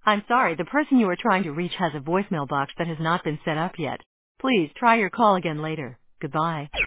I'm sorry, the person you are trying to reach has a voicemail box that has not been set up yet. Please try your call again later. Goodbye.